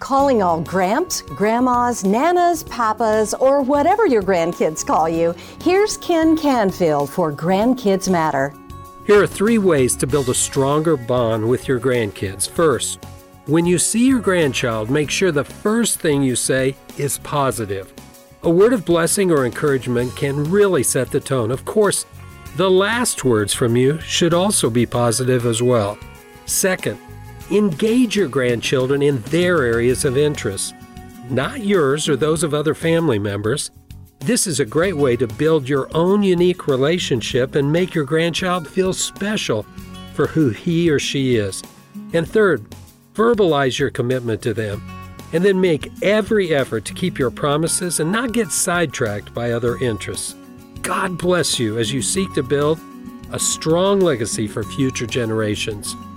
calling all gramps, grandmas, nanas, papas, or whatever your grandkids call you, here's Ken Canfield for Grandkids Matter. Here are 3 ways to build a stronger bond with your grandkids. First, when you see your grandchild, make sure the first thing you say is positive. A word of blessing or encouragement can really set the tone. Of course, the last words from you should also be positive as well. Second, engage your grandchildren in their areas of interest, not yours or those of other family members. This is a great way to build your own unique relationship and make your grandchild feel special for who he or she is. And third, verbalize your commitment to them, and then make every effort to keep your promises and not get sidetracked by other interests. God bless you as you seek to build a strong legacy for future generations.